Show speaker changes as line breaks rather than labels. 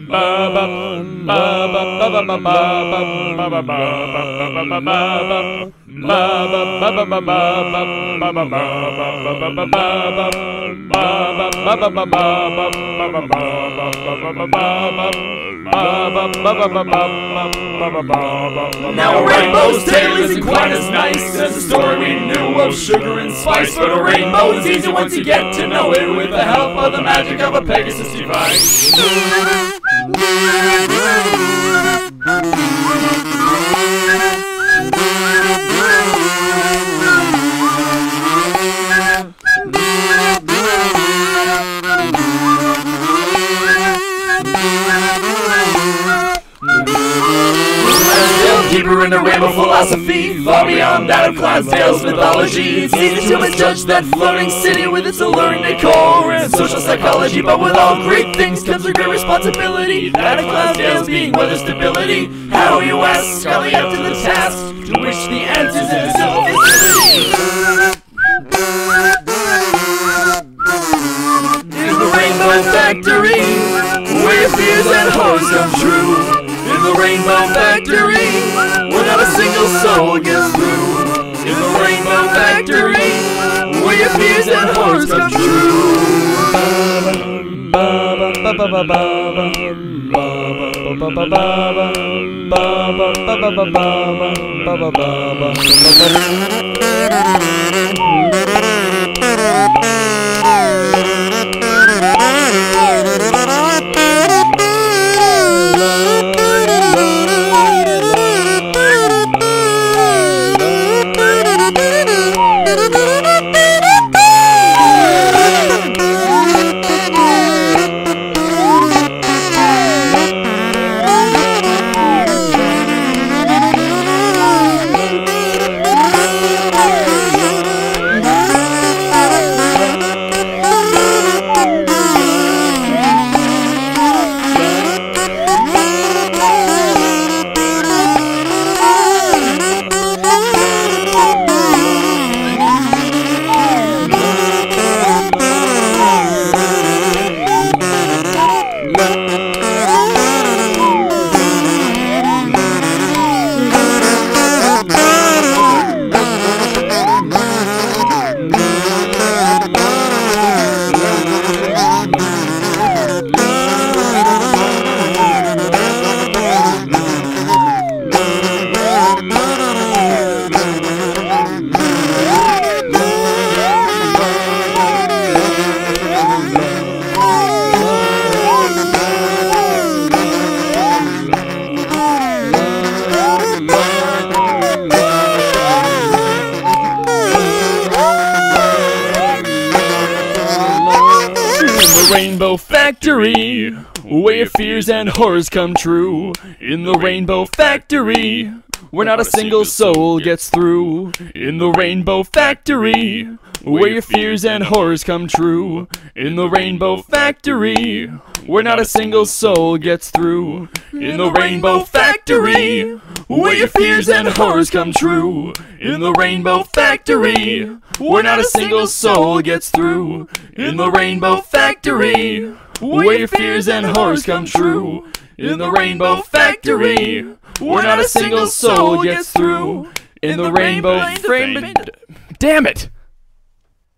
Now a rainbow's tale isn't quite as nice as the story we knew of sugar and spice, but a rainbow is easy once you get to know it with the help of the magic of a Pegasus device. Deeper into rainbow philosophy, far beyond that of Clydesdale's mythology. It's easy to misjudge that floating city with its alluring decor and social psychology, but with all great things comes a great responsibility. That of Clydesdale's being weather stability. How, you ask, Scully up to the task, to which the answer's in the civil facility. In the rainbow factory, where fears and horrors come true. In the rainbow factory, where not a single soul gets through. In the rainbow factory, where your fears and horrors come true. Rainbow factory, where your fears and horrors come true. In the rainbow factory, where not a single soul gets through. In the rainbow factory, where your fears and horrors come true. In the rainbow factory, where not a single soul gets through. In the rainbow factory, where your fears and horrors come true. In the rainbow factory, where not a single soul gets through. In the rainbow factory, where your fears and horrors come true. In the rainbow factory, where not a single soul gets through. In the rainbow frame. Damn it!